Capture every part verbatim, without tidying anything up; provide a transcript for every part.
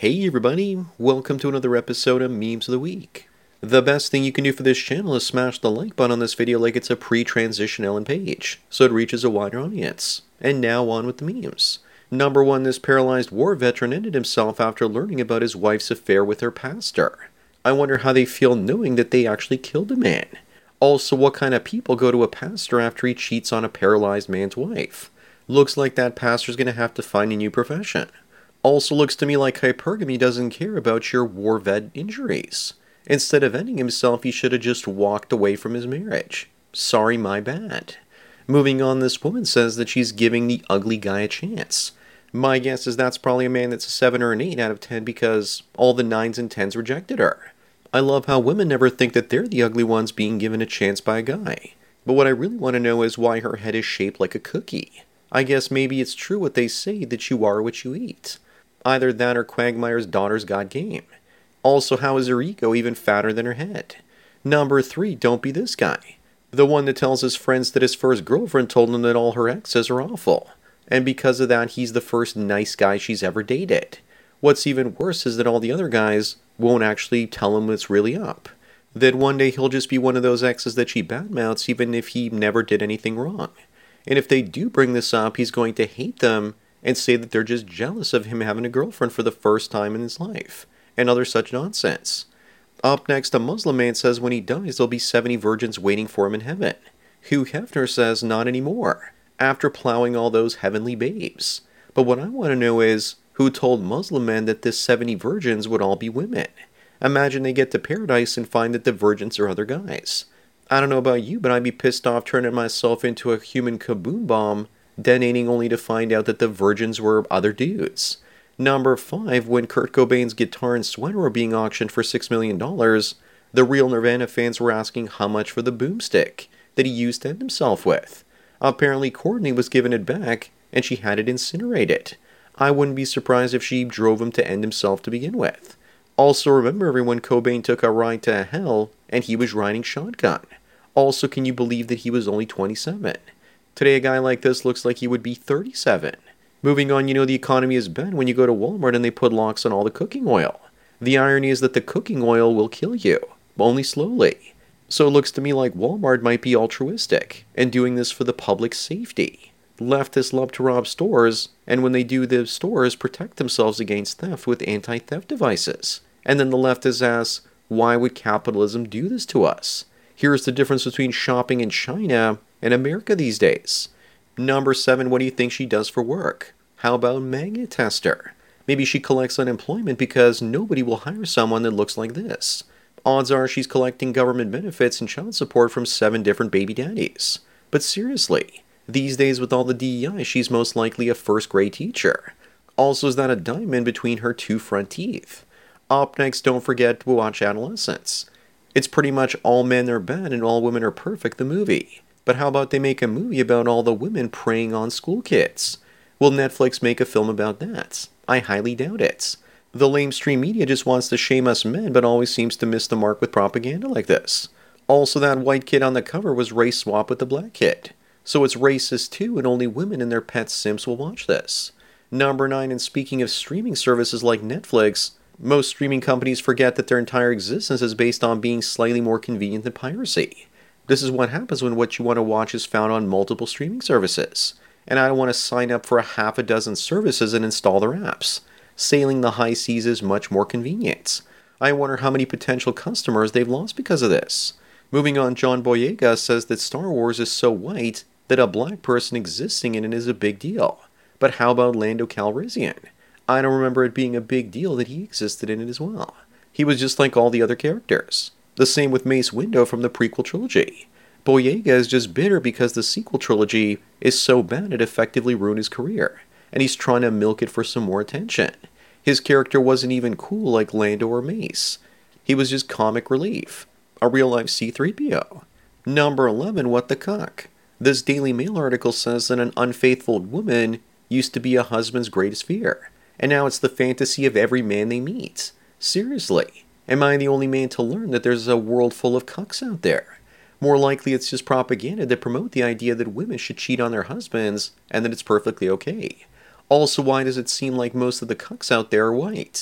Hey everybody, welcome to another episode of Memes of the Week. The best thing you can do for this channel is smash the like button on this video like it's a pre-transition Ellen Page, so it reaches a wider audience. And now on with the memes. Number one, this paralyzed war veteran ended himself after learning about his wife's affair with her pastor. I wonder how they feel knowing that they actually killed a man. Also, what kind of people go to a pastor after he cheats on a paralyzed man's wife? Looks like that pastor's gonna have to find a new profession. Also looks to me like hypergamy doesn't care about your war vet injuries. Instead of ending himself, he should have just walked away from his marriage. Sorry, my bad. Moving on, this woman says that she's giving the ugly guy a chance. My guess is that's probably a man that's a seven or an eight out of ten because all the nines and tens rejected her. I love how women never think that they're the ugly ones being given a chance by a guy. But what I really want to know is why her head is shaped like a cookie. I guess maybe it's true what they say that you are what you eat. Either that or Quagmire's daughter's got game. Also, how is her ego even fatter than her head? Number three, don't be this guy. The one that tells his friends that his first girlfriend told him that all her exes are awful. And because of that, he's the first nice guy she's ever dated. What's even worse is that all the other guys won't actually tell him what's really up. That one day he'll just be one of those exes that she badmouths even if he never did anything wrong. And if they do bring this up, he's going to hate them and say that they're just jealous of him having a girlfriend for the first time in his life, and other such nonsense. Up next, a Muslim man says when he dies there'll be seventy virgins waiting for him in heaven. Hugh Hefner says not anymore, after plowing all those heavenly babes. But what I want to know is, who told Muslim men that this seventy virgins would all be women? Imagine they get to paradise and find that the virgins are other guys. I don't know about you, but I'd be pissed off turning myself into a human kaboom bomb, detonating only to find out that the virgins were other dudes. Number five, when Kurt Cobain's guitar and sweater were being auctioned for six million dollars, the real Nirvana fans were asking how much for the boomstick that he used to end himself with. Apparently Courtney was given it back, and she had it incinerated. I wouldn't be surprised if she drove him to end himself to begin with. Also, remember everyone, Cobain took a ride to hell, and he was riding shotgun. Also, can you believe that he was only twenty-seven? Today, a guy like this looks like he would be thirty-seven. Moving on, you know the economy is bad when you go to Walmart and they put locks on all the cooking oil. The irony is that the cooking oil will kill you, only slowly. So it looks to me like Walmart might be altruistic, and doing this for the public's safety. Leftists love to rob stores, and when they do, the stores protect themselves against theft with anti-theft devices. And then the leftists ask, why would capitalism do this to us? Here's the difference between shopping in China and America these days. Number seven, what do you think she does for work? How about magnet tester? Maybe she collects unemployment because nobody will hire someone that looks like this. Odds are she's collecting government benefits and child support from seven different baby daddies. But seriously, these days with all the D E I, she's most likely a first grade teacher. Also, is that a diamond between her two front teeth? Up next, don't forget to watch Adolescence. It's pretty much all men are bad and all women are perfect, the movie. But how about they make a movie about all the women preying on school kids? Will Netflix make a film about that? I highly doubt it. The lamestream media just wants to shame us men, but always seems to miss the mark with propaganda like this. Also, that white kid on the cover was race swap with the black kid. So it's racist too, and only women and their pet simps will watch this. Number nine, and speaking of streaming services like Netflix, most streaming companies forget that their entire existence is based on being slightly more convenient than piracy. This is what happens when what you want to watch is found on multiple streaming services. And I don't want to sign up for a half a dozen services and install their apps. Sailing the high seas is much more convenient. I wonder how many potential customers they've lost because of this. Moving on, John Boyega says that Star Wars is so white that a black person existing in it is a big deal. But how about Lando Calrissian? I don't remember it being a big deal that he existed in it as well. He was just like all the other characters. The same with Mace Windu from the prequel trilogy. Boyega is just bitter because the sequel trilogy is so bad it effectively ruined his career, and he's trying to milk it for some more attention. His character wasn't even cool like Lando or Mace. He was just comic relief. A real-life C three P O. Number eleven, what the cuck? This Daily Mail article says that an unfaithful woman used to be a husband's greatest fear, and now it's the fantasy of every man they meet. Seriously. Am I the only man to learn that there's a world full of cucks out there? More likely it's just propaganda to promote the idea that women should cheat on their husbands and that it's perfectly okay. Also, why does it seem like most of the cucks out there are white?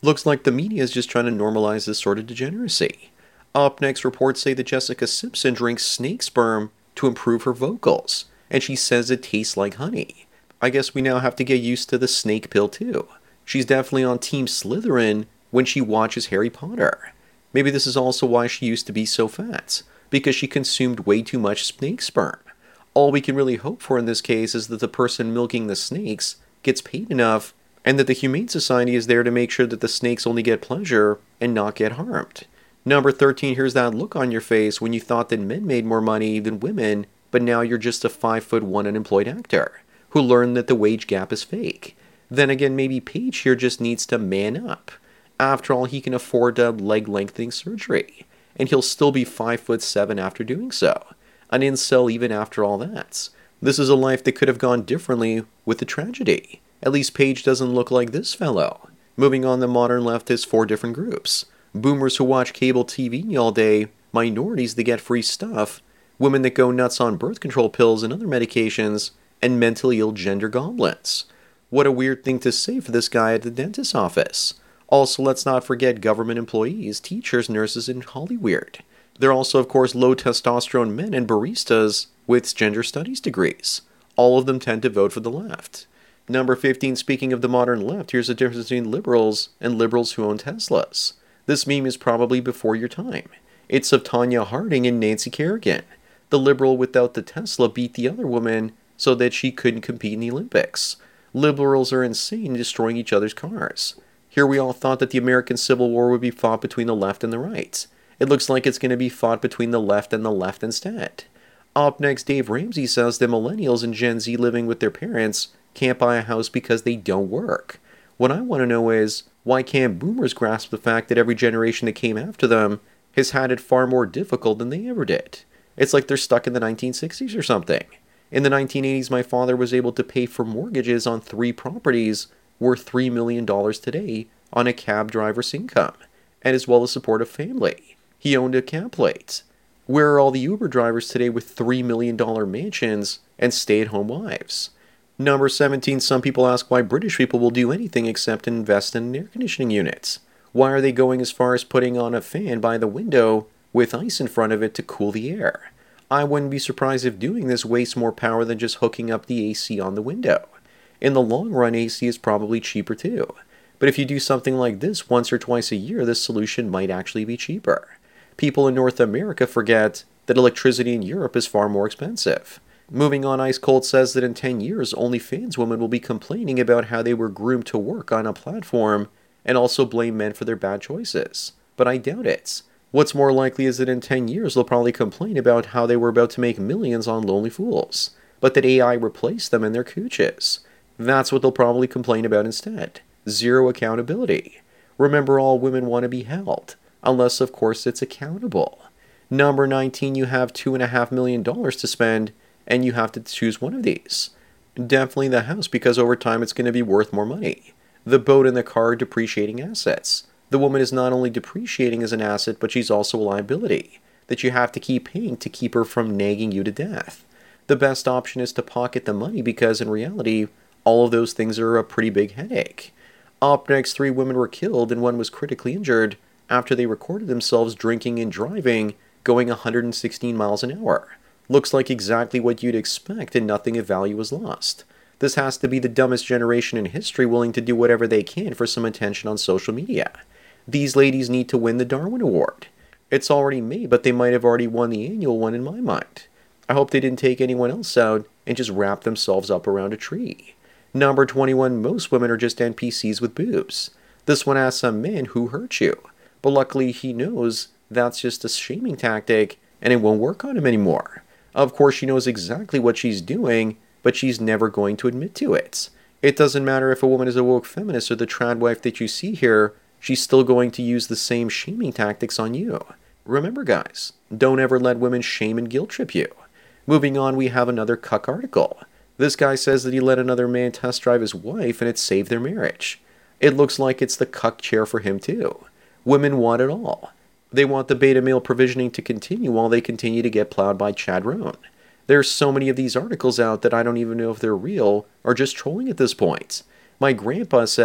Looks like the media is just trying to normalize this sort of degeneracy. Up next, reports say that Jessica Simpson drinks snake sperm to improve her vocals, and she says it tastes like honey. I guess we now have to get used to the snake pill too. She's definitely on Team Slytherin when she watches Harry Potter. Maybe this is also why she used to be so fat, because she consumed way too much snake sperm. All we can really hope for in this case is that the person milking the snakes gets paid enough, and that the Humane Society is there to make sure that the snakes only get pleasure and not get harmed. Number thirteen, here's that look on your face when you thought that men made more money than women, but now you're just a five foot one unemployed actor who learned that the wage gap is fake. Then again, maybe Paige here just needs to man up. After all, he can afford a leg lengthening surgery, and he'll still be five foot seven after doing so. An incel even after all that. This is a life that could have gone differently with the tragedy. At least Paige doesn't look like this fellow. Moving on, the modern left has four different groups. Boomers who watch cable T V all day, minorities that get free stuff, women that go nuts on birth control pills and other medications, and mentally ill gender goblins. What a weird thing to say for this guy at the dentist's office. Also, let's not forget government employees, teachers, nurses, and Hollyweird. There are also, of course, low testosterone men and baristas with gender studies degrees. All of them tend to vote for the left. Number fifteen, speaking of the modern left, here's the difference between liberals and liberals who own Teslas. This meme is probably before your time. It's of Tanya Harding and Nancy Kerrigan. The liberal without the Tesla beat the other woman so that she couldn't compete in the Olympics. Liberals are insane, destroying each other's cars. Here we all thought that the American Civil War would be fought between the left and the right. It looks like it's going to be fought between the left and the left instead. Up next, Dave Ramsey says that millennials and Gen Z living with their parents can't buy a house because they don't work. What I want to know is, why can't boomers grasp the fact that every generation that came after them has had it far more difficult than they ever did? It's like they're stuck in the nineteen sixties or something. In the nineteen eighties, my father was able to pay for mortgages on three properties worth three million dollars today on a cab driver's income, and as well as support a family. He owned a cab plate. Where are all the Uber drivers today with three million dollars mansions and stay-at-home wives? Number seventeen, some people ask why British people will do anything except invest in an air conditioning unit. Why are they going as far as putting on a fan by the window with ice in front of it to cool the air? I wouldn't be surprised if doing this wastes more power than just hooking up the A C on the window. In the long run, A C is probably cheaper too. But if you do something like this once or twice a year, this solution might actually be cheaper. People in North America forget that electricity in Europe is far more expensive. Moving on, Ice Cold says that in ten years, OnlyFans women will be complaining about how they were groomed to work on a platform and also blame men for their bad choices. But I doubt it. What's more likely is that in ten years, they'll probably complain about how they were about to make millions on Lonely Fools, but that A I replaced them in their cooches. That's what they'll probably complain about instead. Zero accountability. Remember, all women want to be held, unless of course it's accountable. Number nineteen, you have two point five million dollars to spend, and you have to choose one of these. Definitely the house, because over time it's going to be worth more money. The boat and the car are depreciating assets. The woman is not only depreciating as an asset, but she's also a liability that you have to keep paying to keep her from nagging you to death. The best option is to pocket the money, because in reality, all of those things are a pretty big headache. Up next, three women were killed and one was critically injured after they recorded themselves drinking and driving, going one hundred sixteen miles an hour. Looks like exactly what you'd expect, and nothing of value was lost. This has to be the dumbest generation in history, willing to do whatever they can for some attention on social media. These ladies need to win the Darwin Award. It's already May, but they might have already won the annual one in my mind. I hope they didn't take anyone else out and just wrap themselves up around a tree. Number twenty-one, most women are just N P Cs with boobs. This one asks a man who hurt you, but luckily he knows that's just a shaming tactic and it won't work on him anymore. Of course, she knows exactly what she's doing, but she's never going to admit to it. It doesn't matter if a woman is a woke feminist or the trad wife that you see here, she's still going to use the same shaming tactics on you. Remember, guys, don't ever let women shame and guilt trip you. Moving on, we have another cuck article. This guy says that he let another man test drive his wife and it saved their marriage. It looks like it's the cuck chair for him too. Women want it all. They want the beta male provisioning to continue while they continue to get plowed by Chad Rohn. There's so many of these articles out that I don't even know if they're real or just trolling at this point. My grandpa said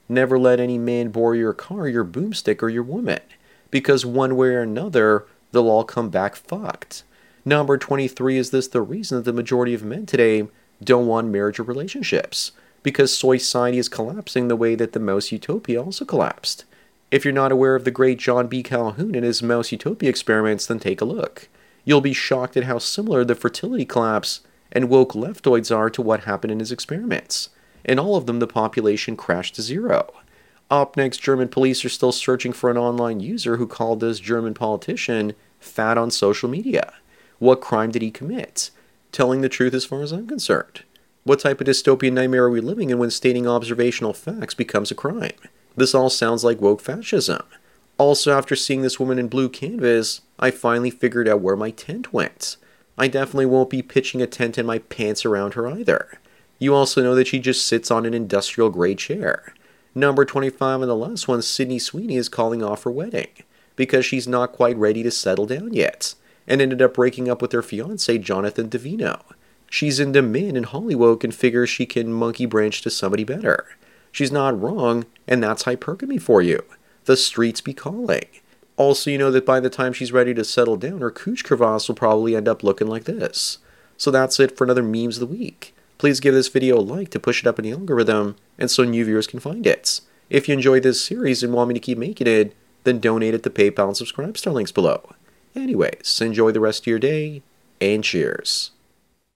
Never let any man borrow your car, your boomstick, or your woman, because one way or another, they'll all come back fucked. Number twenty-three, is this the reason that the majority of men today don't want marriage or relationships? Because society is collapsing the way that the Mouse Utopia also collapsed. If you're not aware of the great John B. Calhoun and his Mouse Utopia experiments, then take a look. You'll be shocked at how similar the fertility collapse and woke leftoids are to what happened in his experiments. In all of them, the population crashed to zero. Up next, German police are still searching for an online user who called this German politician fat on social media. What crime did he commit? Telling the truth as far as I'm concerned. What type of dystopian nightmare are we living in when stating observational facts becomes a crime? This all sounds like woke fascism. Also, after seeing this woman in blue canvas, I finally figured out where my tent went. I definitely won't be pitching a tent in my pants around her either. You also know that she just sits on an industrial grade chair. Number twenty-five on the last one, Sydney Sweeney is calling off her wedding because she's not quite ready to settle down yet, and ended up breaking up with her fiancé Jonathan Davino. She's in demand in Hollywood and figures she can monkey branch to somebody better. She's not wrong, and that's hypergamy for you. The streets be calling. Also, you know that by the time she's ready to settle down, her cooch crevasse will probably end up looking like this. So that's it for another Memes of the Week. Please give this video a like to push it up in the algorithm, and so new viewers can find it. If you enjoyed this series and want me to keep making it, then donate at the PayPal and subscribe star links below. Anyways, enjoy the rest of your day, and cheers.